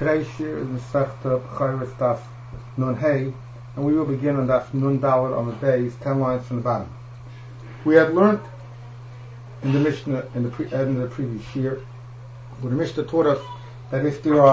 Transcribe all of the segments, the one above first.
Today's shir is Masechta B'chayres Daf Nun Hey, and we will begin on Daf Nun Daled on the base, 10 lines from the bottom. We had learned in the Mishnah in the end of the previous shir, where the Mishnah taught us that if there's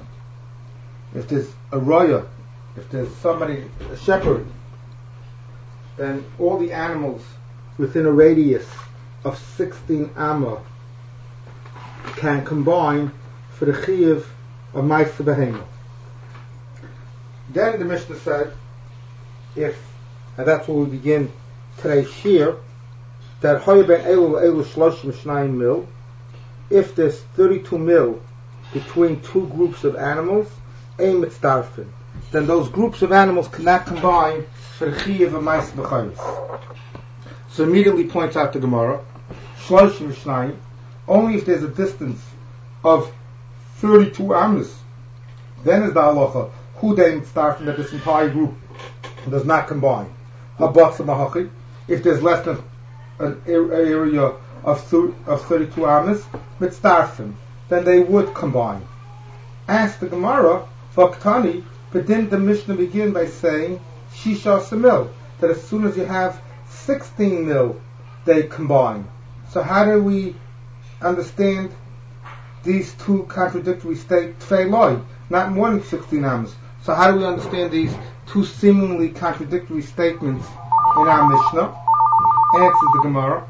a roya, if there's somebody, a shepherd, then all the animals within a radius of 16 amma can combine for the chiyuv of Ma'aseh Behema. Then the Mishnah said, and that's where we begin today's shir, that hoya ben elu elu 32 mil, if there's 32 mil between two groups of animals, ein mitzdarfin, then those groups of animals cannot combine for the chiyuv of Ma'aseh Behema. So immediately points out the Gemara, 32, only if there's a distance of 32 amas, then is the halacha who they mitzdarfin, that this entire group does not combine. If there's less than an area of 32 amas, mitzdarfin, then they would combine. Ask the Gemara, Vaktani, but didn't the Mishnah begin by saying Shisha Samil, that as soon as you have 16 mil, they combine? So how do we understand these two contradictory statements? Not more than 16 amas. So how do we understand these two seemingly contradictory statements in our Mishnah? Answers the Gemara,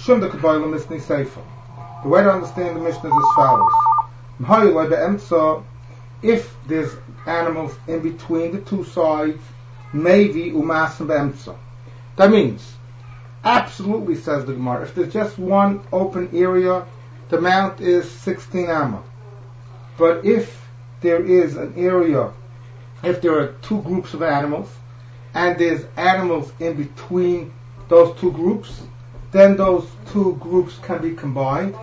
the way to understand the Mishnah is as follows. If there's animals in between the two sides, maybe umasim be'emtza. That means, absolutely, says the Gemara, if there's just one open area, the amount is 16 amma. But if there is an area, if there are two groups of animals, and there's animals in between those two groups, then those two groups can be combined,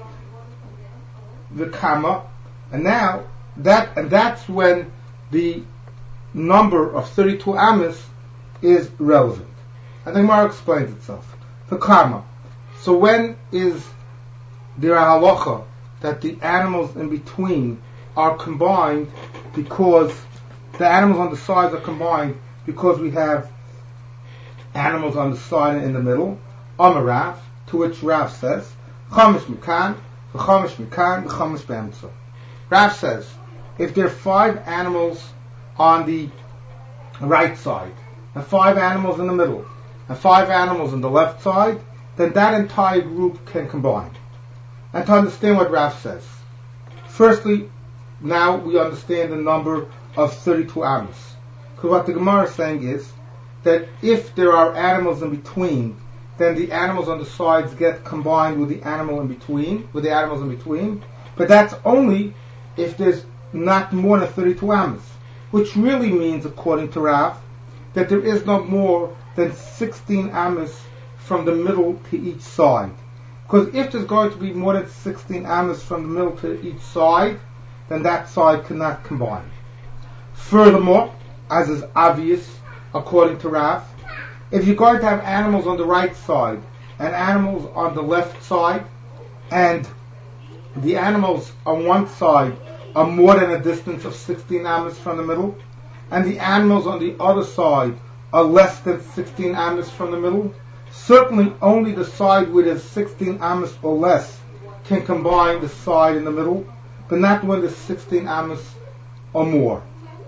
the kama, and now that's when the number of 32 amas is relevant. And the Gemara explains itself. The kama. So when is there a halacha that the animals in between are combined because the animals on the sides are combined because we have animals on the side and in the middle? Amar, to which Rav says, Chamish mikan, v'chamish mikan, v'chamish be'emtza. Rav says, if there are 5 animals on the right side, and 5 animals in the middle, and 5 animals on the left side, then that entire group can combine. And to understand what Rav says, firstly, now we understand the number of 32 amas. Because what the Gemara is saying is that if there are animals in between, then the animals on the sides get combined with the animals in between. But that's only if there's not more than 32 amas, which really means, according to Rav, that there is no more than 16 amas from the middle to each side. Because if there's going to be more than 16 amas from the middle to each side, then that side cannot combine. Furthermore, as is obvious, according to Rav, if you're going to have animals on the right side and animals on the left side, and the animals on one side are more than a distance of 16 amas from the middle, and the animals on the other side are less than 16 amas from the middle, certainly only the side with is 16 amas or less can combine the side in the middle, but not when there's 16 amas or more.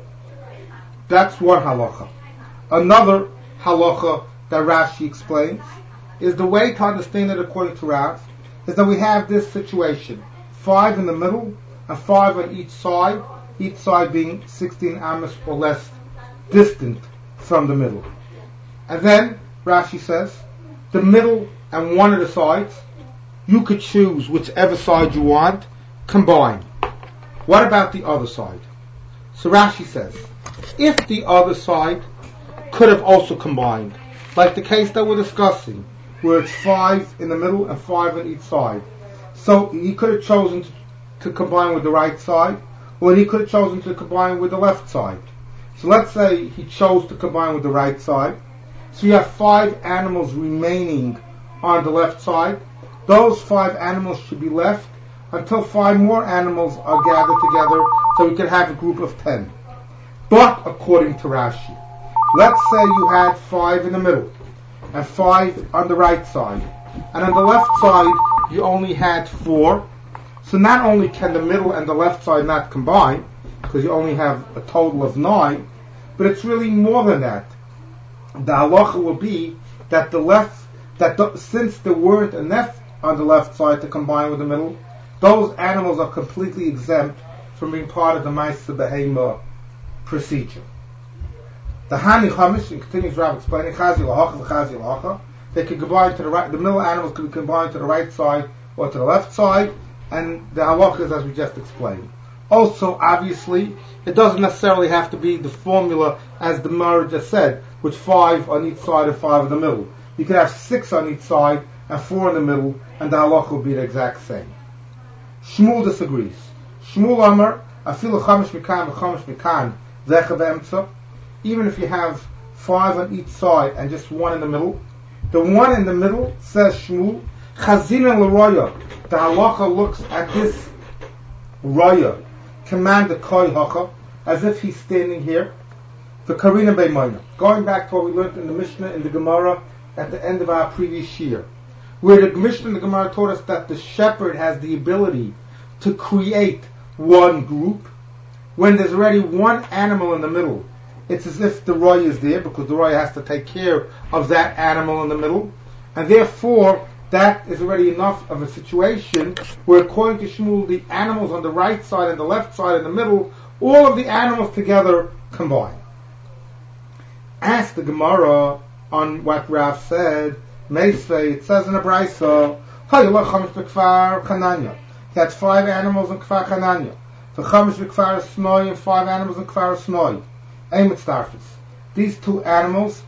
That's one halacha. Another halacha that Rashi explains is the way to understand it according to Rav is that we have this situation: 5 in the middle and 5 on each side being 16 amas or less distant from the middle. And then Rashi says, the middle and one of the sides, you could choose whichever side you want, combine. What about the other side? So Rashi says, if the other side could have also combined, like the case that we're discussing, where it's 5 in the middle and 5 on each side, so he could have chosen to combine with the right side, or he could have chosen to combine with the left side. So let's say he chose to combine with the right side. So you have 5 animals remaining on the left side. Those 5 animals should be left until 5 more animals are gathered together so we could have a group of 10. But according to Rashi, let's say you had 5 in the middle and 5 on the right side, and on the left side you only had 4. So not only can the middle and the left side not combine, because you only have a total of 9, but it's really more than that. The halacha will be that since there weren't enough on the left side to combine with the middle, those animals are completely exempt from being part of the Ma'aseh Behema procedure. The Hani Chamish, continues Rav explaining, Chazi Lahacha, Chazi Lahacha, they can combine to the right, the middle animals can be combined to the right side or to the left side, and the halacha is as we just explained. Also, obviously, it doesn't necessarily have to be the formula as the Gemara just said, with 5 on each side and 5 in the middle. You could have 6 on each side and 4 in the middle, and the halacha will be the exact same. Shmuel disagrees. Shmuel Amar, Afilu Chamish Mikan v'Chamish Mikan Zecha v'Emtza. Even if you have 5 on each side and just 1 in the middle, the 1 in the middle, says Shmuel, Chazina l'Roya. The halacha looks at this Roya, command the Koi Hacha, as if he's standing here. The Karina Beimayna. Going back to what we learned in the Mishnah in the Gemara at the end of our previous year, where the Mishnah in the Gemara taught us that the shepherd has the ability to create one group. When there's already one animal in the middle, it's as if the Roy is there, because the Roy has to take care of that animal in the middle, and therefore that is already enough of a situation where, according to Shmuel, the animals on the right side and the left side and the middle, all of the animals together combine. Ask the Gemara on what Rav said. Meisvei, it says in the Brisa, that's 5 animals in Kfar Chananya. The Chamish Kfar Snoi and 5 animals in Kfar Snoi. Eimet Starfis. These 2 animals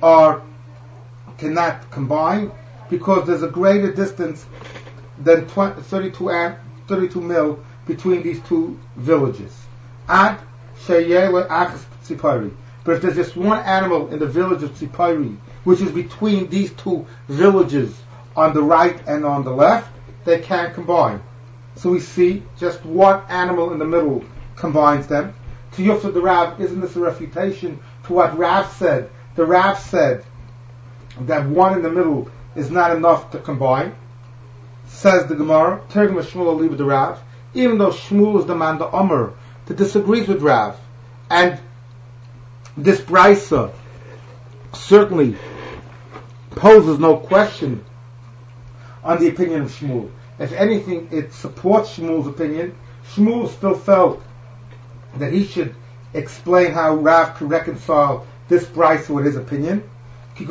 cannot combine because there's a greater distance than 32 mil between these 2 villages. Ad Sheyele Achas Tzipari. But if there's just one animal in the village of Tzipari, which is between these 2 villages on the right and on the left, they can't combine. So we see just one animal in the middle combines them. To Yufta the Rav, isn't this a refutation to what Rav said? The Rav said that one in the middle is not enough to combine. Says the Gemara, Tergim Shmuel Aliba the Rav, even though Shmuel is the man, the Omer, that disagrees with Rav. And this Brisa certainly poses no question on the opinion of Shmuel. If anything, it supports Shmuel's opinion. Shmuel still felt that he should explain how Rav could reconcile this Brisa with his opinion. As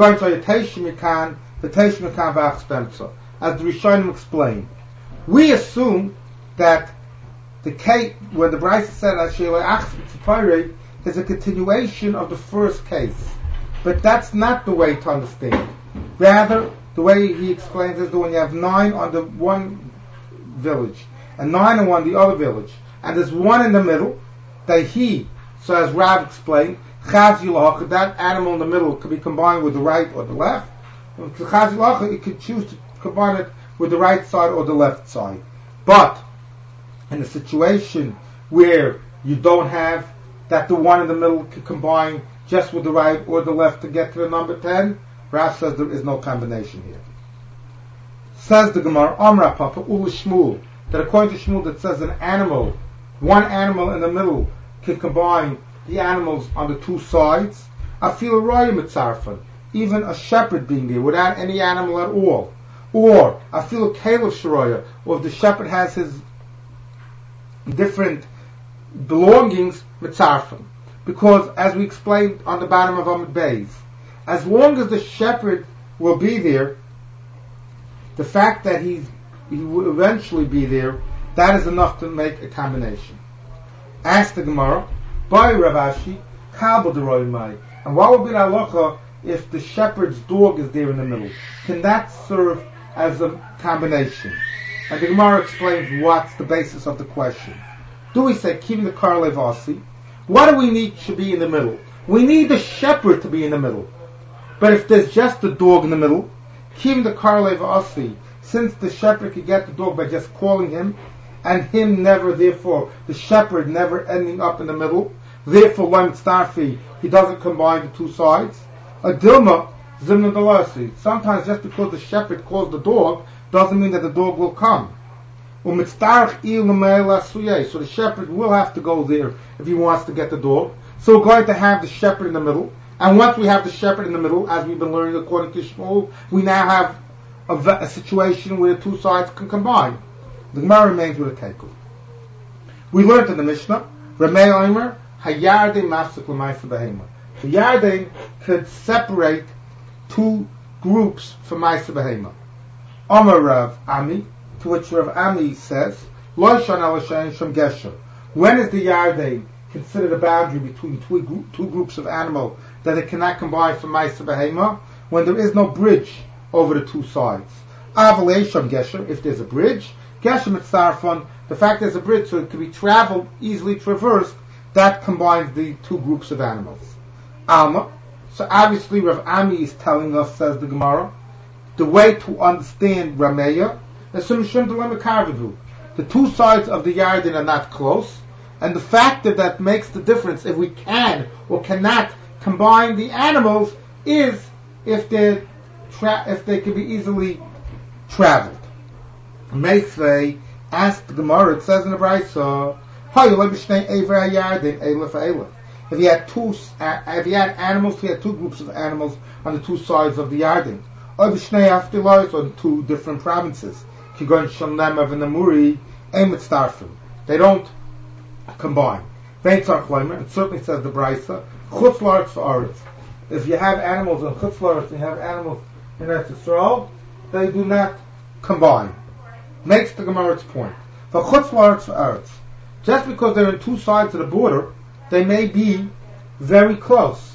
the Rishonim explained, we assume that when the Brisa said is a continuation of the first case, but that's not the way to understand. Rather, the way he explains is that when you have 9 on the one village and 9 on the other village, and there's 1 in the middle, so as Rav explained, that animal in the middle could be combined with the right or the left. You could choose to combine it with the right side or the left side. But in a situation where you don't have that the 1 in the middle can combine just with the right or the left to get to the number 10, Rav says there is no combination here. Says the Gemara, Amra Papa Ula Shmuel, that according to Shmuel that says one animal in the middle can combine the animals on the 2 sides. I feel a raya mitzarfan, even a shepherd being there without any animal at all. Or I feel a kalev shiraya, or if the shepherd has his different belongings mitzarfan. Because as we explained on the bottom of Amud Beis, as long as the shepherd will be there, the fact that he will eventually be there, that is enough to make a combination. Ask the Gemara, by Rav Ashi, and what would be the halacha if the shepherd's dog is there in the middle? Can that serve as a combination? And the Gemara explains what's the basis of the question. Do we say, Kivin the Karle Vasi? What do we need should be in the middle? We need the shepherd to be in the middle. But if there's just the dog in the middle, Kivin the Karle Vasi, since the shepherd could get the dog by just calling him, and him never, therefore, the shepherd never ending up in the middle. Therefore, Loim Starfi, he doesn't combine the two sides. A Dilma, Zimna Dalasi. Sometimes just because the shepherd calls the dog, doesn't mean that the dog will come. So the shepherd will have to go there if he wants to get the dog. So we're going to have the shepherd in the middle. And once we have the shepherd in the middle, as we've been learning according to Shmuel, we now have a situation where the two sides can combine. The Gemara remains with a tekel. We learned in the Mishnah, Ramei Omer, Hayardein Mafsik L'Maisa Behema. The Yardein could separate two groups from Maisa Behema. Omer Rav Ami, to which Rav Ami says, Lo Shan Al Hashem Shem Gesher. When is the Yardein considered a boundary between two groups of animal that it cannot combine for Maisa Behema? When there is no bridge over the two sides. Avalei Shem Gesher, if there's a bridge, Gesher Mitzarfon, the fact there's a bridge so it can be traveled, easily traversed, that combines the two groups of animals. Alma. So obviously Rav Ami is telling us, says the Gemara, the way to understand Rameya is the two sides of the Yarden are not close, and the factor that makes the difference if we can or cannot combine the animals is if they can be easily traveled. Meisvei asked the Gemara, it says in the Brayso, if he had animals, he had two groups of animals on the two sides of the Yarden. Or the two different provinces. They don't combine. It certainly says the Brayso, if you have animals in Chutz La'aretz and you have animals in Eretz Yisrael, they do not combine. Makes the Gemara's point. For Chutz La'aretz, just because they're in two sides of the border, they may be very close.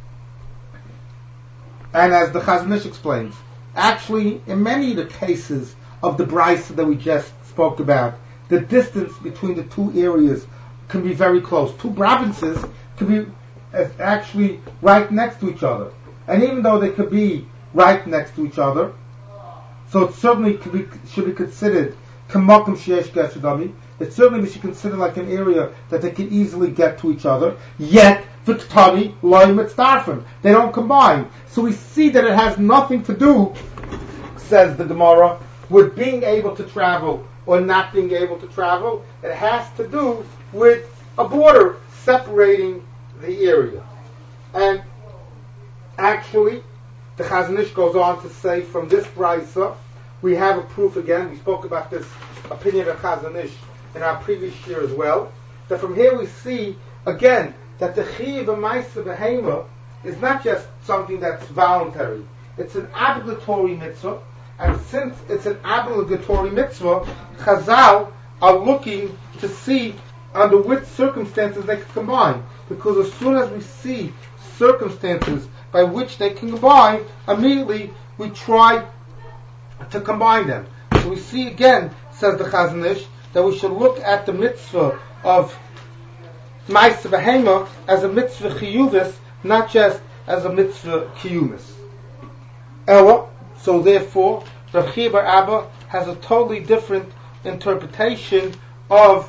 And as the Chazon Ish explains, actually, in many of the cases of the Brayso that we just spoke about, the distance between the two areas can be very close. Two provinces can be actually right next to each other. And even though they could be right next to each other, so it certainly should be considered Kamakim Sheyesh Geshadami. It certainly should be considered like an area that they can easily get to each other. Yet, V'ktani Loim Mitzdarfim. They don't combine. So we see that it has nothing to do, says the Gemara, with being able to travel or not being able to travel. It has to do with a border separating the area. And actually, the Chazon Ish goes on to say from this Brayso, we have a proof again. We spoke about this opinion of Chazon Ish in our previous year as well. That from here we see again that the Chiyuv of Maisa Behema is not just something that's voluntary. It's an obligatory mitzvah, and since it's an obligatory mitzvah, Chazal are looking to see under which circumstances they can combine. Because as soon as we see circumstances by which they can combine, immediately we try to combine them. So we see again, says the Chazon Ish, that we should look at the mitzvah of Maisa Behema as a mitzvah chiyuvis, not just as a mitzvah kiyumis. Ella, so therefore, Rav Chiya bar Abba has a totally different interpretation of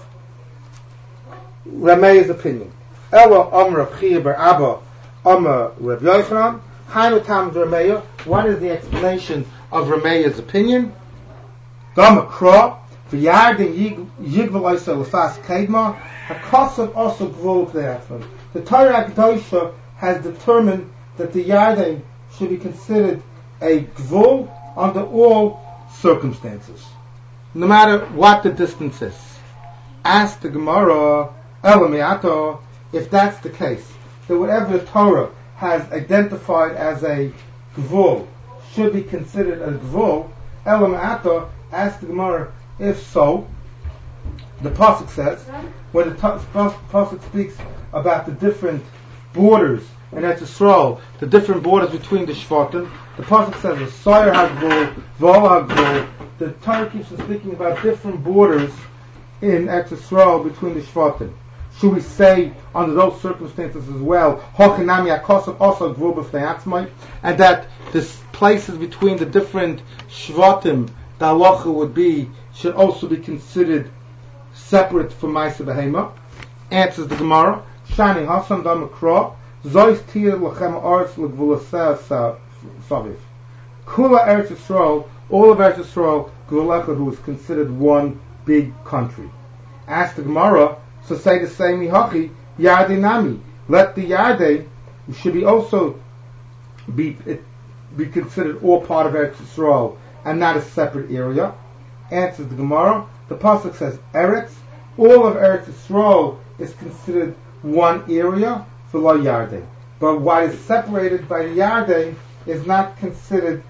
Rameya's opinion. Ella Rav Chiya bar Abba Rav Yochanan Hainu Tam Rameya. What is the explanation of Rameya's opinion? Gama Kra V'Yardin Yigval Oisa L'Fas Kedma HaKosav also Gvul K'Le'afon. The Torah Kedosha has determined that the Yarden should be considered a Gvul under all circumstances, no matter what the distance is. Ask the Gemara, Elamiato, if that's the case, that whatever the Torah has identified as a Gvul should be considered a Gvul, Elamiato, ask the Gemara, if so, the Pasuk says, when the Pasuk speaks about the different borders in Eretz Yisrael, the different borders between the Shvatim, the Pasuk says, Soyer HaGvul, Vol HaGvul. The Torah keeps on speaking about different borders in Eretz Yisrael between the Shvatim. Should we say, under those circumstances as well, Hochinami HaKosav also Gvul B'fnei Atzmai, and that the places between the different Shvatim, the halacha would be, should also be considered separate from Ma'aseh Behema? Answers the Gemara, Shani Hasam Dam Akra, Zois Tir Lachem Arts L'Gvulaseh Saviv. Kula Eretz Yisrael, all of Eretz Yisrael, Gvulecha, who is considered one big country. Ask the Gemara, so say the same Mihachi, Yardei Nami. Let the Yardei should be also be considered all part of Eretz Yisrael and not a separate area. Answers the Gemara, the pasuk says Eretz, all of Eretz Yisrael is considered one area for La Yardei. But what is separated by the Yardei is not considered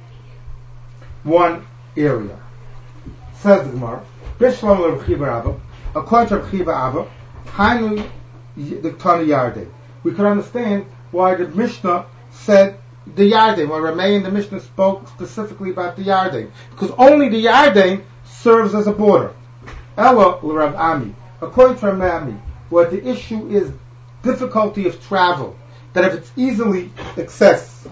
one area. Says the Gemara, Bishlam Rav Chiba Abba, according to Rav Chiba Abba, Hainu the Tana Yardei. We can understand why the Mishnah said the Yardei, why Rameh in the Mishnah spoke specifically about the Yardei, because only the Yardei serves as a border. Ella Rav Ami, according to Rav Ami, where the issue is difficulty of travel, that if it's easily accessed,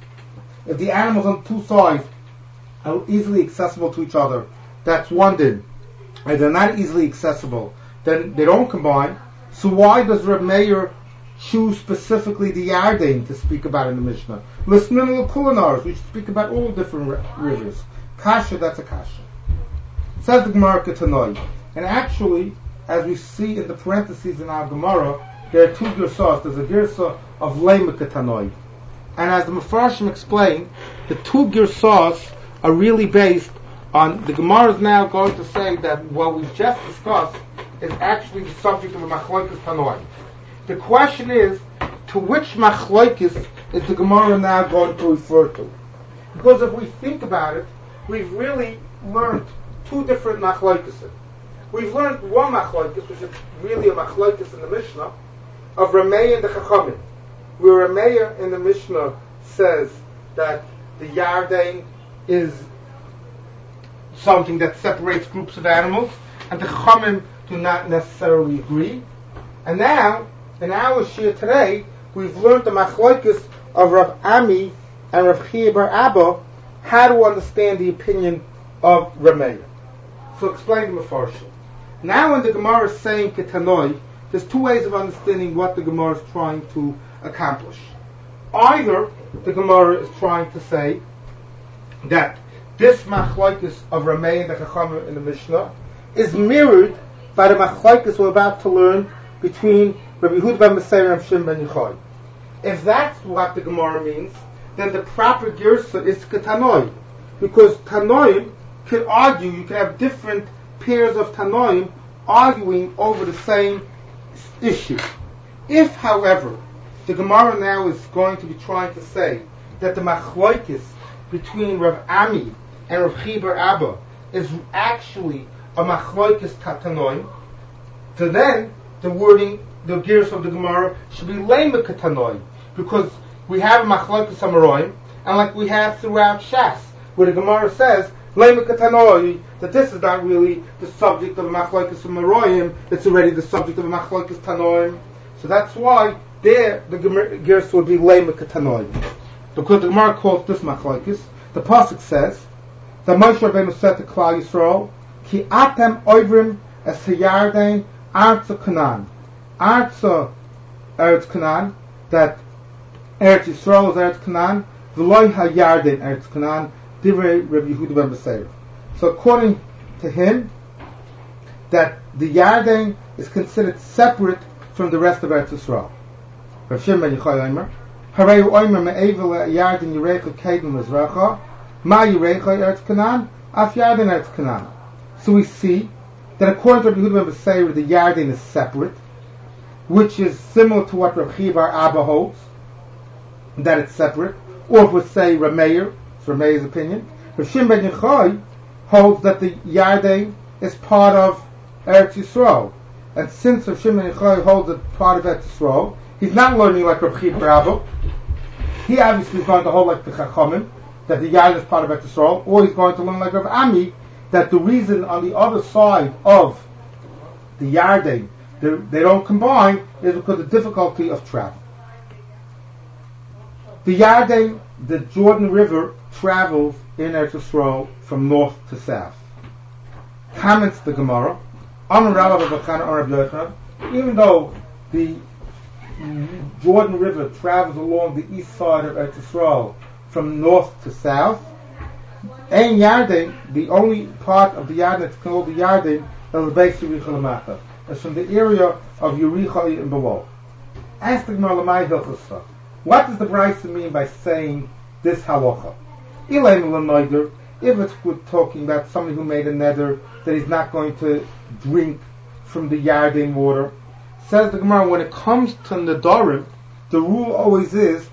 if the animals on two sides are easily accessible to each other, that's one din. If they're not easily accessible, then they don't combine. So why does Reb Meir choose specifically the Yarden to speak about in the Mishnah? Listening to the Kulinars, we should speak about all different rivers. Kasha, that's a kasha. Says the Gemara Ketanoi. And actually, as we see in the parentheses in our Gemara, there are two girsas. There's a girsa of Lema Ketanoi. And as the Mefarshim explained, the two girsas are really based on, the Gemara is now going to say that what we've just discussed is actually the subject of a Machlokes Tanoi. The question is, to which Machlokes is the Gemara now going to refer to? Because if we think about it, we've really learned two different Machlokes. We've learned one Machlokes, which is really a Machlokes in the Mishnah, of Rameh and the Chachamim, where Rameh in the Mishnah says that the Yarden is something that separates groups of animals, and the Chachamim do not necessarily agree. And now, in our shir today, we've learned the Machlokes of Rav Ami and Rav Chiya bar Abba, how to understand the opinion of Rameh. So explain the Mefarshim. Now when the Gemara is saying Ketanoi, there's two ways of understanding what the Gemara is trying to accomplish. Either the Gemara is trying to say that this Machlokes of Rameh and the Chachamim in the Mishnah is mirrored by the Machlokes we're about to learn between Rabbi Yehuda ben Meseir and Shimon ben Yochai. If that's what the Gemara means, then the proper girsa is Ketanoi, because Tanoim can argue, you can have different pairs of Tanoim arguing over the same issue. If, however, the Gemara now is going to be trying to say that the Machlokes between Rav Ami and Rav Chiya bar Abba is actually a Machlokes Tanoim, so then the wording, the gears of the Gemara should be Lema Ketanoi, because we have a Machlokes Amoraim, and like we have throughout Shas, where the Gemara says Lema Ketanoi, that this is not really the subject of a Machlokes Amoraim, it's already the subject of a Machlokes Tanoim. So that's why there the gears would be Lema Ketanoi. Because the Gemara calls this Machlokes, the pasuk says that Moshe Rabbeinu said to Klal Yisrael, Ki atem oivrim es hayarden arza Canaan. Arza Eretz Canaan, that Eretz Yisrael is Eretz Canaan, v'loi hayarden Eretz Canaan, divrei Rabbi Yehuda ben Meseir. So according to him, that the Yarden is considered separate from the rest of Eretz Yisrael. Rav Shimon ben Yochai Omer, Harei Omer me'evel Yarden Yirecha Kedem Mizracha, Ma Yirecha Eretz Canaan, Af Yarden Eretz Canaan. So we see that according to Rabbi Yehuda ben Meseir, the Yarden is separate, which is similar to what Rav Chiya bar Abba holds, that it's separate. Or if we say Rameir, it's Rameir's opinion. Rav Shimon ben Yochai holds that the Yarden is part of Eretz Yisrael. And since Rav Shimon ben Yochai holds it part of Eretz Yisrael, he's not learning like Rav Chiya bar Abba. He obviously is going to hold like the Chachamim, that the Yarden is part of Eretz Yisrael, or he's going to learn like Rav Ami, that the reason on the other side of the Yarden they don't combine is because of the difficulty of travel. The Yarden, the Jordan River, travels in Eretz Yisrael from north to south. Comments the Gemara, Even though the Jordan River travels along the east side of Eretz Yisrael from north to south, Ein Yarden, the only part of the Yarden that's called the Yarden, is from the area of Yericho and below. Ask the Gemara Lamai Hilchasa, what does the Brisa mean by saying this halacha? If it's talking about somebody who made a neder that he's not going to drink from the Yarden water, says the Gemara, when it comes to nedarim, the rule always is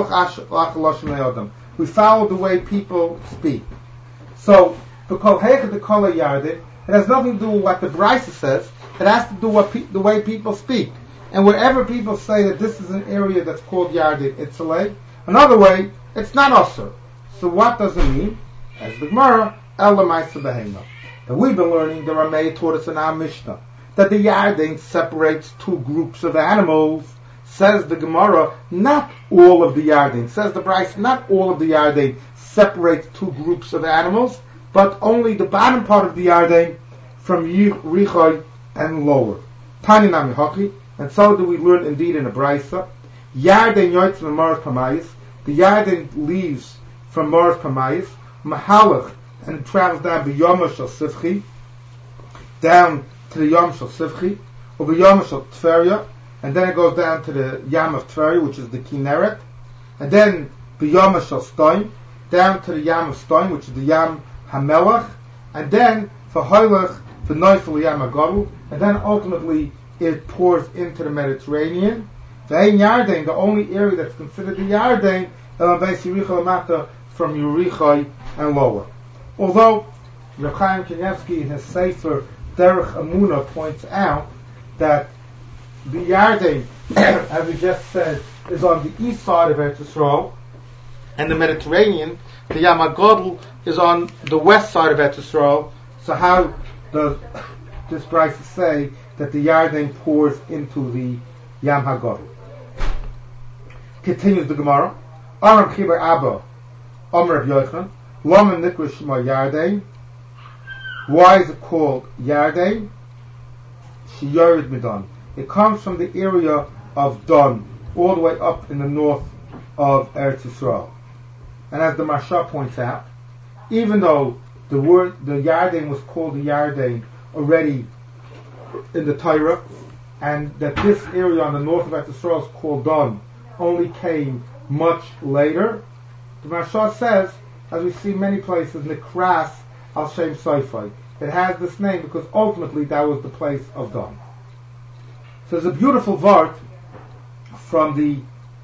we follow the way people speak. So, because the kol Yarden, it has nothing to do with what the Brisa says. It has to do with the way people speak. And wherever people say that this is an area that's called Yarden, it's a lake. Another way, it's not usher. So what does it mean? As the Gemara, that we've been learning, the Rameh taught us in our Mishnah, that the Yarden separates two groups of animals. Says the Gemara, not all of the Yarden. Says the Brisa, not all of the Yarden separates two groups of animals, but only the bottom part of the Yarden from Yericho and lower. Tani Nami Haki, and so do we learn indeed in the Brisa. Yarden yoitz from Maras Pamayis. The Yarden leaves from Maras Pamayis, Mahalach, and it travels down B'Yom Shel Sifchi, down to the Yom Shel Sifchi, or B'Yom Shel Tveria, and then it goes down to the Yam of Tveria, which is the Kinneret, and then B'Yom Shel Stoin, down to the Yam of Stoin, which is the Yam HaMelech, and then for Hoylech, for Neufel Yam HaGadol, and then ultimately it pours into the Mediterranean. The Ein Yarden, the only area that's considered the Yarden, from Yericho and lower. Although Reb Chaim Kanievsky in his Sefer Derech Emunah points out that the Yarden, as we just said, is on the east side of Eretz Yisrael, and the Mediterranean, the Yam HaGadol, is on the west side of Eretz Yisrael. So how does this Brisa say that the Yarden pours into the Yam HaGadol? Continues the Gemara. Aram Chibar Abba, Amr Reb Yochanan, Lama Nikra Shema Yarden. Why is it called Yarden? Sheyored Midan. It comes from the area of Don, all the way up in the north of Eretz Yisrael. And as the Marsha points out, even though the Yarden was called the Yarden already in the Torah, and that this area on the north of Eretz Yisrael is called Don, only came much later, the Marsha says, as we see many places, Nikras al Shem Soifai. It has this name because ultimately that was the place of Don. So there's a beautiful vart from the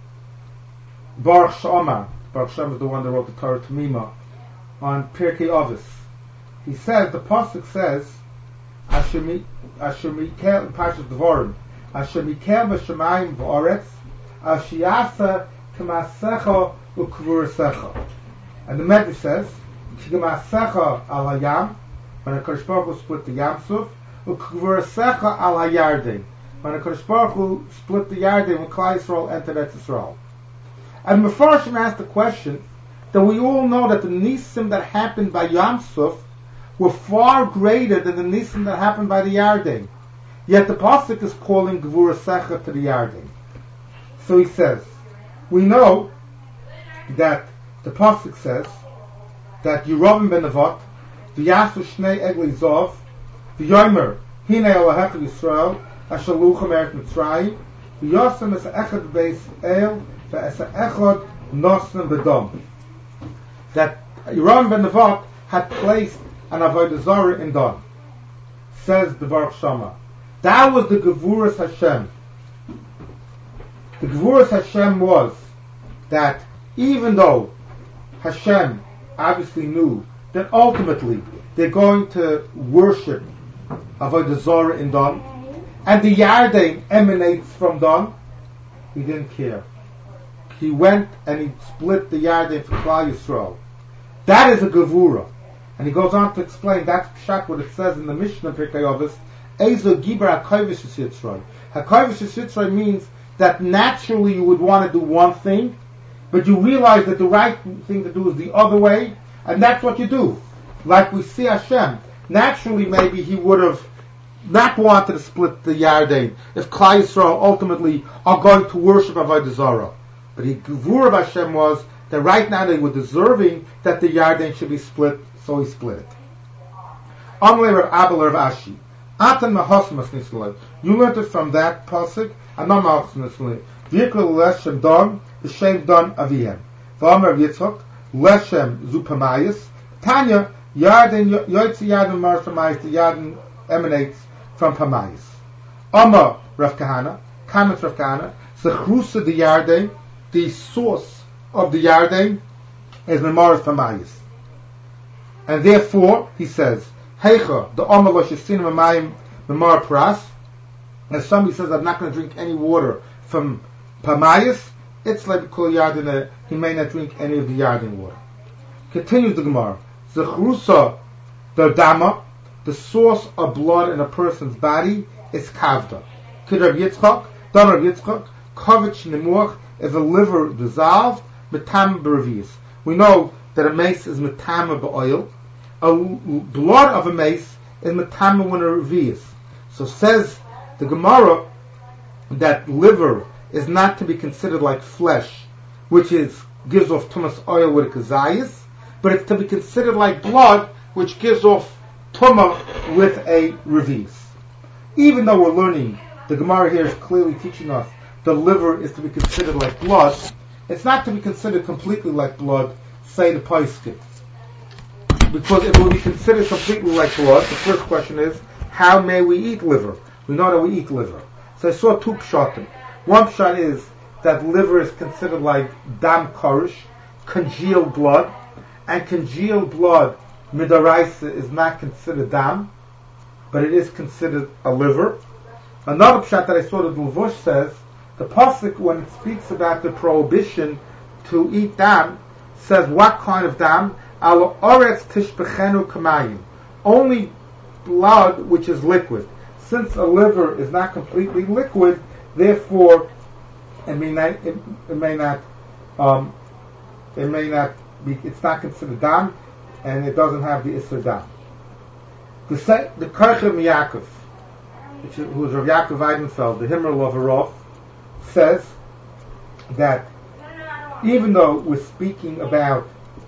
Baruch Shama. Baruch Shama is the one that wrote the Torah Tamima on Pirkei Avos. He says, the pasuk says, Asher Mikel in Parshas Devarim, Asher Mikel b'Shamayim v'Oretz, Ashiasa k'masecha u'kvurasecha. And the Medrash says, k'masecha al hayam, when the Kodesh Baruch Hu split the Yam Suf, u'kvurasecha al hayarden, when the Kodesh Baruch Hu split the Yarden when Klal Yisrael entered Eretz Yisrael. And Mefarshim asked the question that we all know that the Nisim that happened by Yam Suf were far greater than the Nisim that happened by the Yarden. Yet the pasuk is calling Gvurasecha to the Yarden. So he says, we know that the pasuk says that Yerovim ben Nevat, v'yasu shnei egli zov, v'yomer hinei Elohecha Yisrael, asher luchem eret Mitzrayim, v'yosem es echad beis el, v'es echad nosnem bedom. That Yerovim ben Nevat had placed an avodah zarah in Don. Says the Baruch Shama. That was the Gevuras Hashem. The Gevuras Hashem was that even though Hashem obviously knew that ultimately they're going to worship avodah zarah in Don, and the Yarden emanates from Don, he didn't care. He went and he split the Yarden for Klal Yisrael. That is a Gevura. And he goes on to explain, that's pshat what it says in the Mishnah Pirkei Avos, Ezo Gibar HaKovish Yitzray. HaKovish Yitzray means that naturally you would want to do one thing, but you realize that the right thing to do is the other way, and that's what you do. Like we see Hashem. Naturally maybe he would have not wanted to split the Yarden if Klal Yisrael ultimately are going to worship Avodah Zarah. But the Gevurah of Hashem was that right now they were deserving that the Yarden should be split, so he split it. Amalei Rav Abel Rav Ashi. Atan Mahosmas Nislalei. You learned it from that pasuk. Anam Mahosmas Nislalei. V'yikol Leshem Don, the Shem Don Avihem. V'amar Yitzchok, Leshem Zupamayis. Tanya, Yarden, Yoitzi Yarden Mar Pamayis, the Yarden emanates from Pamayis. Amar Rav Kahana, comments Rav Kahana, Zechrusa the Yarden, the source of the Yarden is Memoris Pamayis. And therefore, he says, Heicha, the Amar Lo Shesin Mamayim Memar Pras, as somebody says, I'm not going to drink any water from Pamayis, it's like Kol Yarden, he may not drink any of the Yarden water. Continues the Gemara, Zechrusa, the Dama, the source of blood in a person's body is Kavda. Kid Rav Yitzchak, Don Rav Yitzchak, Kavich Nemuach, is a liver dissolved, Metam B'Revius. We know that a mace is Metama b'oil. A blood of a mace is Metama when a Revius. So says the Gemara that liver is not to be considered like flesh, which gives off tumas oil with a kazayas, but it's to be considered like blood, which gives off tumah with a revis. Even though we're learning, the Gemara here is clearly teaching us the liver is to be considered like blood, it's not to be considered completely like blood, say the Paiskim. Because it will be considered completely like blood. The first question is, how may we eat liver? We know that we eat liver. So I saw two pshatim. One pshat is that liver is considered like dam korish, congealed blood, and congealed blood, midaraisa, is not considered dam, but it is considered a liver. Another pshat that I saw that Levush says, the pasuk when it speaks about the prohibition to eat dam, says what kind of dam? Al oretz tishbechenu kamayim. Only blood which is liquid. Since a liver is not completely liquid, therefore it may not be. It's not considered dam, and it doesn't have the isser dam. The Karchel Yaakov, who is Rav Yaakov Weidenfeld, the Himmer of Arov, says that even though we're speaking about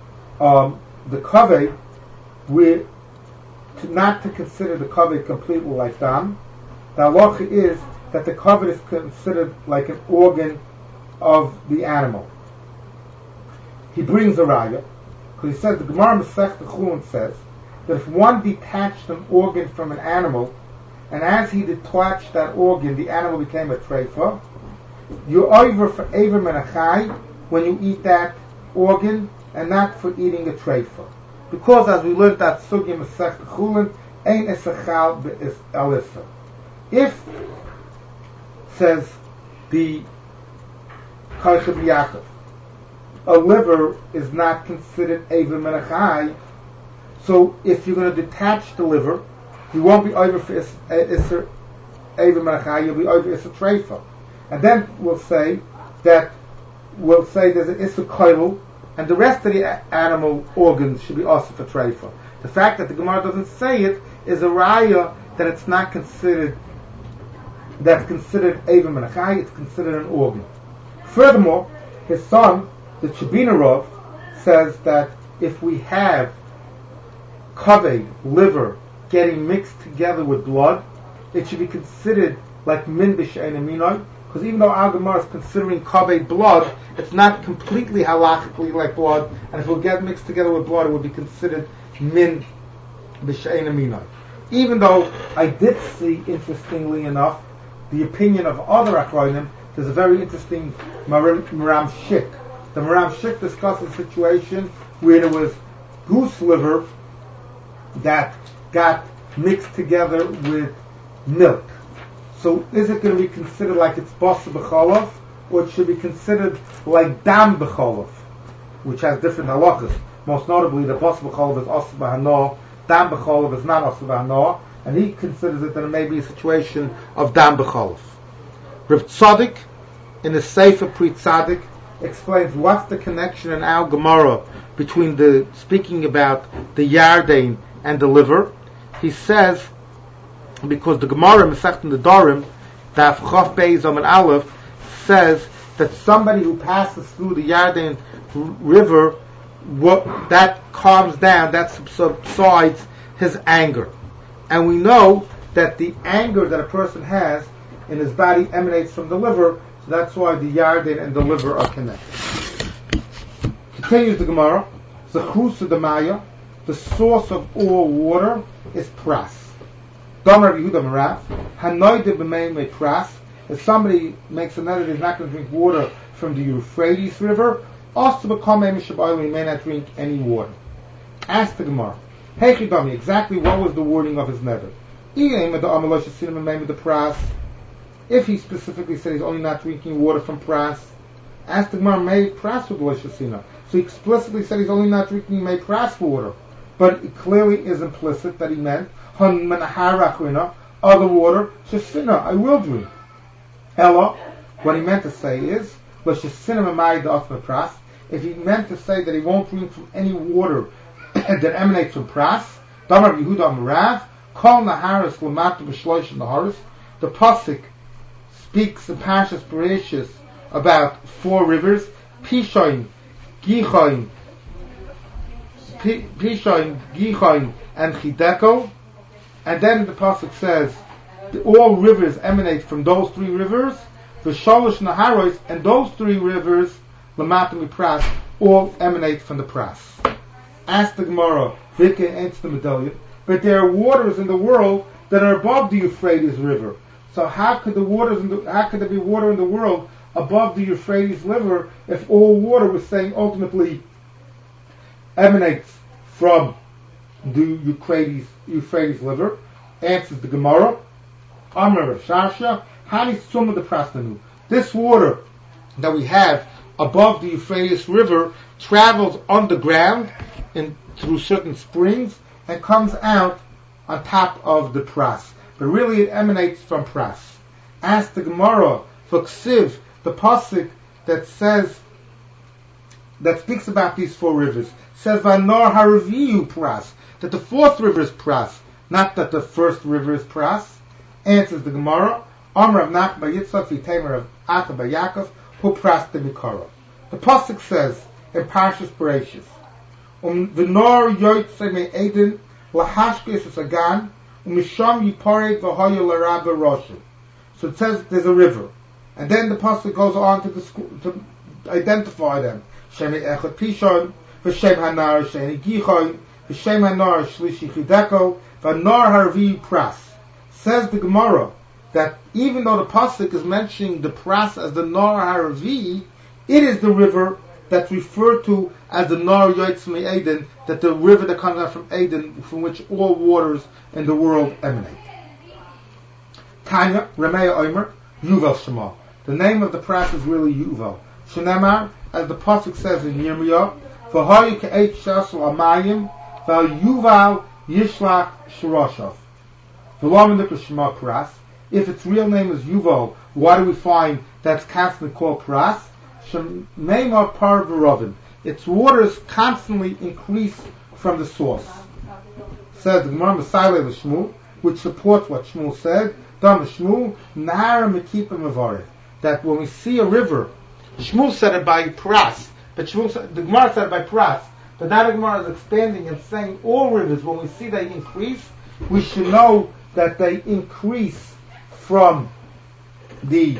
the kaveh, we're not to consider the kaveh completely like dam. The halacha is that the kaveh is considered like an organ of the animal. He brings a raya, because he says, the Gemara Masech Chulin says, that if one detached an organ from an animal, and as he detached that organ, the animal became a treifa, you're over for Eiver Menachai when you eat that organ, and not for eating a treifa. Because as we learned that Sugya Masech Chulin, Ein Esachal Be'is Alissa. If, says the Karchel Yaakov, a liver is not considered Eiver Menachai, so if you're going to detach the liver, you won't be over for Eiver Menachai, you'll be over Isser Treifa. And then we'll say there's an Isser Koilul, and the rest of the animal organs should be also for Treifa. The fact that the Gemara doesn't say it is a raya that it's not considered, that's considered Eiver Menachai, it's considered an organ. Furthermore, his son, the Chabina Rav, says that if we have kaveh, liver, getting mixed together with blood, it should be considered like min b'she'ein aminoi, because even though our Gemara is considering kaveh blood, it's not completely halachically like blood, and if it would get mixed together with blood, it would be considered min b'she'ein aminoi. Even though I did see, interestingly enough, the opinion of other Achronim, there's a very interesting Maram Shik. The Maram Shik discusses a situation where there was goose liver that got mixed together with milk. So is it going to be considered like it's basa b'cholov, or it should be considered like dam b'cholov, which has different halachas. Most notably, the basa b'cholov is asa b'hanor, dam b'cholov is not asa b'hanor, and he considers it that it may be a situation of dam b'cholov. Rav Tzaddik, in the Sefer Pri Tzaddik, explains what's the connection in our Gemara between the speaking about the Yarden and the liver. He says because the Gemara Masechet Nedarim, Daf Chof Beis Amud Aleph, says that somebody who passes through the Yarden River, that calms down, that subsides his anger. And we know that the anger that a person has in his body emanates from the liver, so that's why the Yarden and the liver are connected. Continues the Gemara, Zechusa Demaya, the source of all water is Pras. Damar Yehuda Marav, Hanoide B'mei Me Pras, if somebody makes a note that he's not going to drink water from the Euphrates River, also become a Mishabayim, he may not drink any water. Ask the Gemara, Hey Chidami, exactly what was the wording of his nether? If he specifically said he's only not drinking water from Pras, ask the Gemara, May Pras Udlashasina. So he explicitly said he's only not drinking May Pras water. But it clearly is implicit that he meant other water, Shasina, I will drink. Ella, what he meant to say is, if he meant to say that he won't drink from any water that emanates from Pras, Damar Yehuda Amarav, Kol Naharis Lamata B'Shloish Naharis, the Pasuk speaks in Parshas Bereshis about 4 rivers, Pishoin, Gichoin, and Chideko, and then the Pasuk says all rivers emanate from those 3 rivers, the Shalosh Naharos, and those 3 rivers, Lamata Mipras, all emanate from the Pras. Ask the Gemara, Vika answer the medallion, but there are waters in the world that are above the Euphrates River. So how could there be water in the world above the Euphrates River if all water was saying ultimately emanates from the Euphrates River? Answers the Gemara, Amar Rav Shasha, Hani Summa the Prasnanu. This water that we have above the Euphrates River travels underground through certain springs and comes out on top of the Pras. But really it emanates from Pras. Ask the Gemara for Ksiv, the Pasuk that speaks about these 4 rivers, says Vanor Haraviyu Pras, that the 4th river is Pras, not that the 1st river is Pras. Answers the Gemara, Amr of Nachba Yitzchak V'Tamer of Acha Yaakov, Hu Pras de Mikara. The Pasuk says in Parshas Bereshis, V'nor Yotzei Me'edin Lahashkes Sagan Umisham Yiparei V'Hoya L'Rab Roshim. So it says there's a river, and then the Pasuk goes on to identify them. Shem Echad Pishon, V'Shem Hanar Sheni Gichoin, V'Shem Hanar Shlishi Chideko, V'Nar Harvi Pras. Says the Gemara that even though the Pasuk is mentioning the Pras as the Nar Harvi, it is the river that's referred to as the Nar Yotz Me'Eden, that the river that comes out from Eden, from which all waters in the world emanate. Tanya, Ramea Omer, Yuval Shema. The name of the Pras is really Yuval. Shenemar, as the Pasuk says in Yirmiyah, V'hoyu ke'eit shasel amayim, V'al Yuval Yishlach Shiroshav. Shema Pras. If its real name is Yuval, why do we find that's constantly called Pras? Shemema Par V'Rovin. Its waters constantly increase from the source. Says the Gemara Mesailei L'Shmuel, which supports what Shmuel said. Dam Shmuel Nahara Mekipa Mevarech. That when we see a river, Shmuel said it by Pras, but the Gemara said it by Pras. But now the Gemara is expanding and saying all rivers, when we see they increase, we should know that they increase from the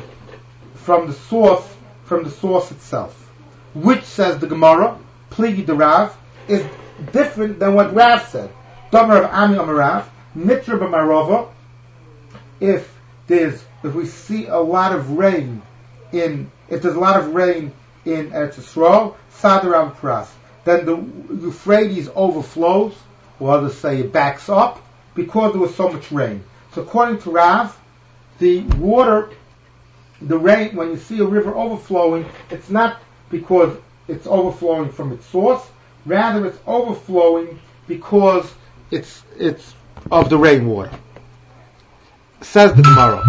source itself, which, says the Gemara, Pligi de Rav, is different than what Rav said. Damar of Ami Amarav, Mitra b'Marova. If we see a lot of rain if there's a lot of rain in Eretz Yisrael, Sadarav Pras, then the Euphrates overflows, or others say it backs up, because there was so much rain. So according to Rav, the rain, when you see a river overflowing, it's not because it's overflowing from its source, rather it's overflowing because it's of the rainwater. Says the Gemara.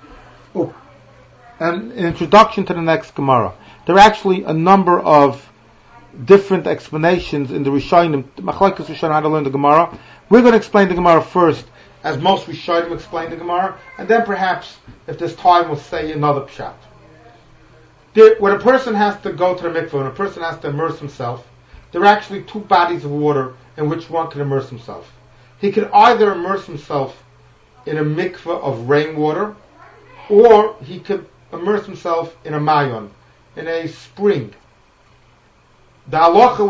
An introduction to the next Gemara. There are actually a number of different explanations in the Rishonim, Machlokes Rishonim, how to learn the Gemara. We're going to explain the Gemara first as most Rishonim explain the Gemara, and then perhaps, if there's time, we'll say another pshat. When a person has to go to the mikveh, when a person has to immerse himself, there are actually two bodies of water in which one can immerse himself. He can either immerse himself in a mikveh of rainwater, or he could immerse himself in a mayon, in a spring. The halacha,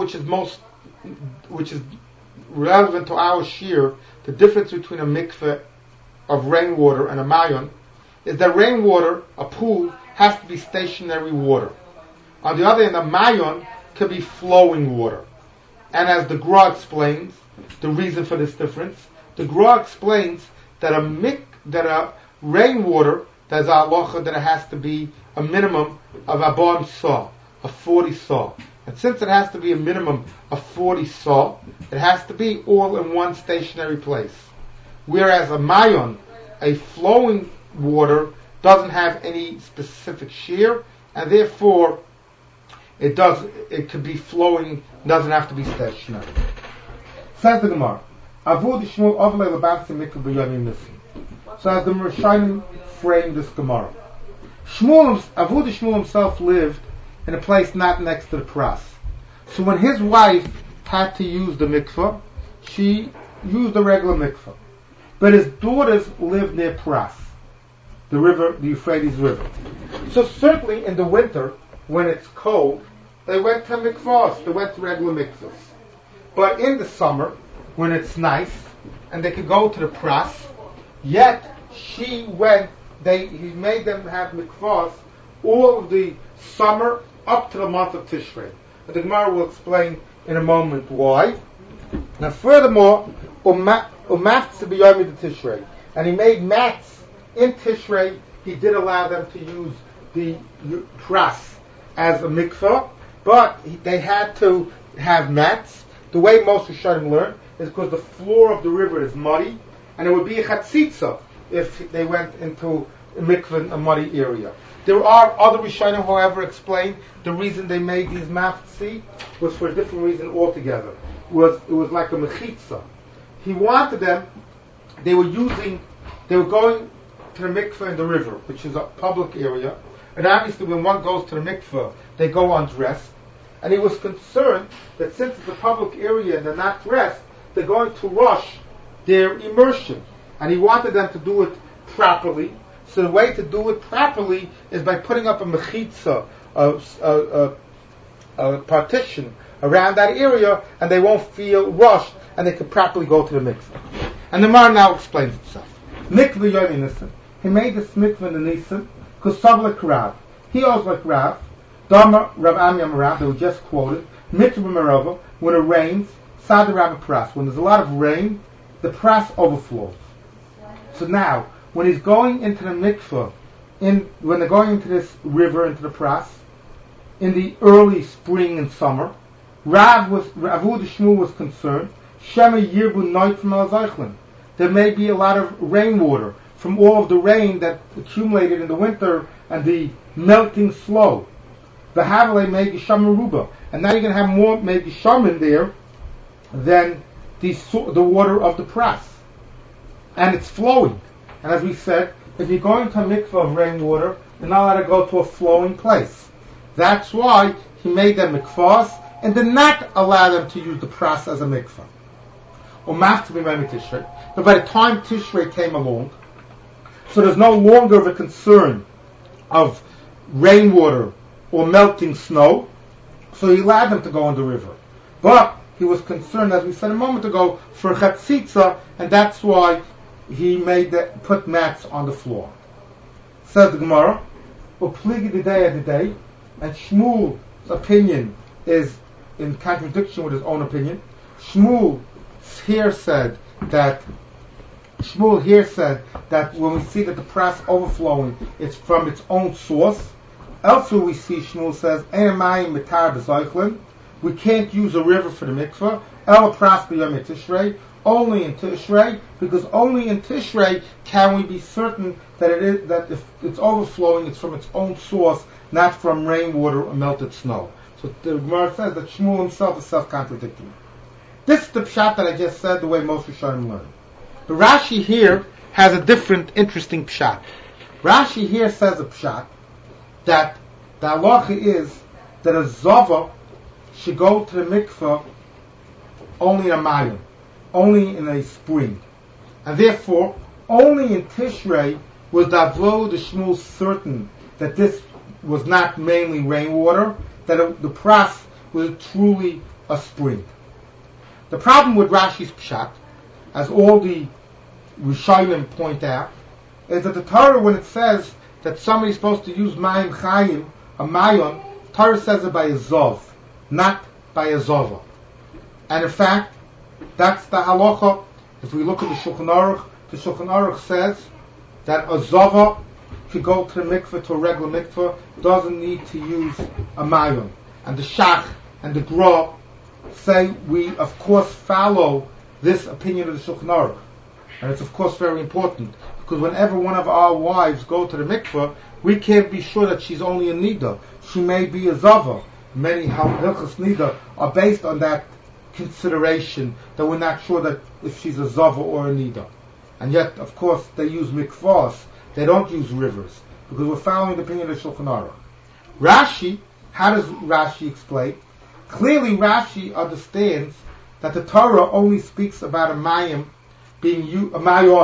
which is relevant to our shir, the difference between a mikveh of rainwater and a mayon, is that rainwater, a pool, has to be stationary water. On the other hand, a mayon can be flowing water. And as the Gra explains, the reason for this difference, the Gra explains that a rainwater, there's a halacha that it has to be a minimum of abon saw, of 40 saw. And since it has to be a minimum of 40 saw, it has to be all in one stationary place. Whereas a mayon, a flowing water, doesn't have any specific shear, and therefore it could be flowing, doesn't have to be stationary. Says the Gemara, Avud Shmuel Avle Lebatsi Mikveh B'Yomim Nisim. So as the Rishonim framed this Gemara, Avud Shmuel himself lived in a place not next to the Pras. So when his wife had to use the mikveh, she used the regular mikveh. But his daughters lived near Pras, the river, the Euphrates River. So certainly in the winter, when it's cold, they went to mikvahs, they went to regular mikvahs. But in the summer, when it's nice, and they could go to the Pras, yet he made them have mikvahs all of the summer up to the month of Tishrei. And the Gemara will explain in a moment why. Now furthermore, umatz b'yomim Tishrei, and he made mats in Tishrei. He did allow them to use the Pras as a mikvah, but they had to have mats. The way most Rishonim learn is because the floor of the river is muddy, and it would be a chatzitza if they went into a mikvah in a muddy area. There are other Rishonim, however, explain the reason they made these mafzi was for a different reason altogether. It was like a mechitza. He wanted them, they were going to the mikveh in the river, which is a public area, and obviously when one goes to the mikveh, they go undressed, and he was concerned that since it's a public area and they're not dressed, they're going to rush their immersion, and he wanted them to do it properly. So the way to do it properly is by putting up a mechitza, a partition around that area, and they won't feel rushed, and they can properly go to the mikveh. And the Gemara now explains itself. Mikveh Yom Nisim. He made this mikveh in the Nisim because Savlik Rav. He also like Rav. Dama Rav Amyam Rav, that we just quoted. Mikveh Merava, when it rains, Sada Rav Pras. When there's a lot of rain, the Pras overflows. So now, when he's going into the mikveh, when they're going into this river, into the Pras, in the early spring and summer, Avud Shmuel was concerned, Shema Yirbu Noit from Al Zeichlin. There may be a lot of rainwater from all of the rain that accumulated in the winter and the melting snow. The Havale made Gisham Ruba. And now you're going to have more made Gisham in there than the water of the Pras. And it's flowing. And as we said, if you're going to a mikveh of rainwater, you're not allowed to go to a flowing place. That's why he made them mikvahs and did not allow them to use the Pras as a mikveh. But by the time Tishrei came along, so there's no longer of a concern of rainwater or melting snow, so he allowed them to go on the river. But he was concerned, as we said a moment ago, for chatzitza, and that's why he put mats on the floor. Says the Gemara, upligi the day, and Shmuel's opinion is in contradiction with his own opinion. Shmuel here said that when we see that the Pras overflowing, it's from its own source. Elsewhere we see Shmuel says, we can't use a river for the mikveh, El Pras b'yom Tishrei, only in Tishrei, because only in Tishrei can we be certain that if it's overflowing, it's from its own source, not from rainwater or melted snow. So the Gemara says that Shmuel himself is self-contradictory. This is the pshat that I just said, the way most Rishonim learn. But Rashi here has a different, interesting pshat. Rashi here says a pshat that the halacha is that a zava should go to the mikveh only in a mayim, only in a spring. And therefore, only in Tishrei was the Avlo the Shmuel certain that this was not mainly rainwater, that the pras was truly a spring. The problem with Rashi's pshat, as all the Rishonim point out, is that the Torah, when it says that somebody's supposed to use mayim chayim, a mayon, Torah says it by a zov, not by a zova. And in fact, that's the halacha. If we look at the Shulchan Aruch says that a zova could go to the mikveh, to a regular mikveh, doesn't need to use a mayon. And the Shach and the Gra say we, of course, follow this opinion of the Shulchan Aruch. And it's, of course, very important, because whenever one of our wives go to the mikveh, we can't be sure that she's only a nida. She may be a zava. Many hilchos nida are based on that consideration, that we're not sure that if she's a zava or a nida. And yet, of course, they use mikvahs. They don't use rivers, because we're following the opinion of Shulchan Aruch. Rashi, how does Rashi explain? Clearly, Rashi understands that the Torah only speaks about a mayon being used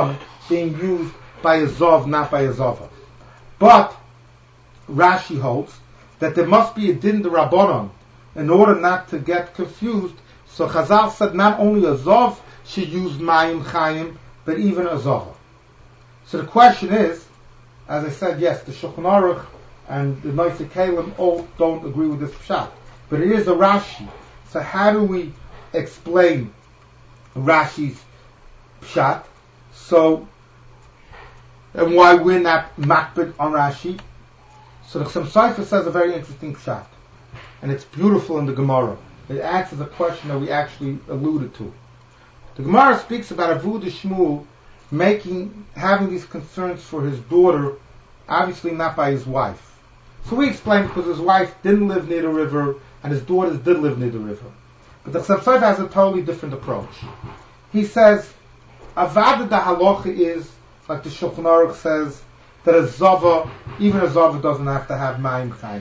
by a zov, not by a zava. But Rashi holds that there must be a din d'Rabbanan in order not to get confused. So Chazal said not only a zov should use mayim chayim, but even a zava. So the question is, as I said, yes, the Shulchan Aruch and the Noisei Kalim all don't agree with this pshat, but it is a Rashi. So how do we explain Rashi's pshat? So, and why we're not makbid on Rashi? So the Chassam Sofer says a very interesting pshat, and it's beautiful in the Gemara. It answers a question that we actually alluded to. The Gemara speaks about Avud Shmuel having these concerns for his daughter, obviously not by his wife. So we explained because his wife didn't live near the river and his daughters did live near the river. But the Chassam Sofer has a totally different approach. He says, Avad da halacha is, like the Shulchan Aruch says, that a zava, even a zava doesn't have to have mayim chayim.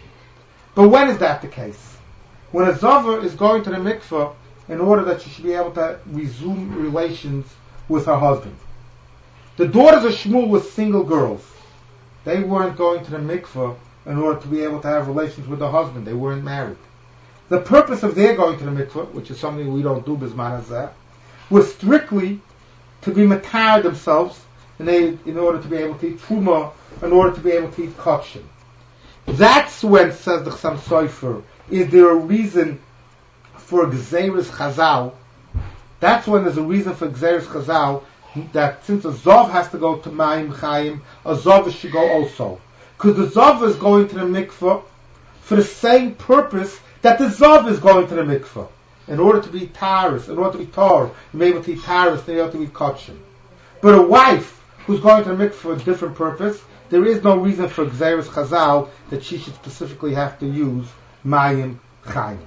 But when is that the case? When a zava is going to the mikveh in order that she should be able to resume relations with her husband. The daughters of Shmuel were single girls. They weren't going to the mikveh in order to be able to have relations with their husband. They weren't married. The purpose of their going to the mikveh, which is something we don't do bisman hazeh, was strictly to be matar themselves in order to be able to eat truma, in order to be able to eat kachim. That's when, says the Chassam Sofer, is there a reason for Gzeiras Chazal? That's when there's a reason for Gzeiras Chazal, that since a Zov has to go to Mayim Chayim, a Zov should go also. Because the Zov is going to the mikveh for the same purpose that the Zov is going to the mikveh. In order to be taris, in order to be tar, to be able to eat taris, in order to be kachim. But a wife who's going to the mikveh for a different purpose, there is no reason for Gzeiras Chazal that she should specifically have to use Mayim Chayim.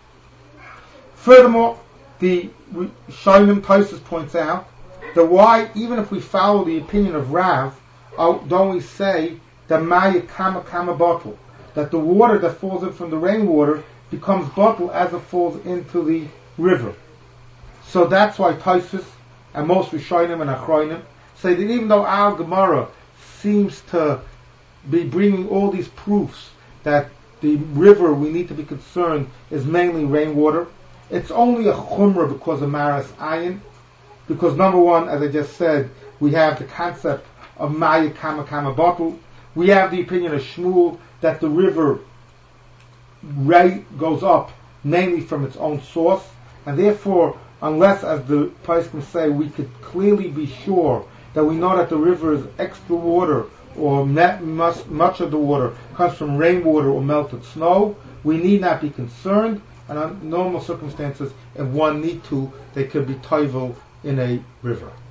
Furthermore, the Shonim Tosfos points out that why, even if we follow the opinion of Rav, don't we say that Maya Kama Kama bottle, that the water that falls in from the rainwater becomes bottle as it falls into the river. So that's why Tosfos and most Rishonim and Achronim say that even though our Gemara seems to be bringing all these proofs that the river we need to be concerned is mainly rainwater, it's only a chumrah because of Maras Ayin, because number one, as I just said, we have the concept of Maya Kama Kama bottle. We have the opinion of Shmuel that the river goes up mainly from its own source, and therefore, unless, as the Poskim say, we could clearly be sure that we know that the river is extra water, or much of the water comes from rainwater or melted snow, we need not be concerned, and under normal circumstances, if one need to, they could be toivel in a river.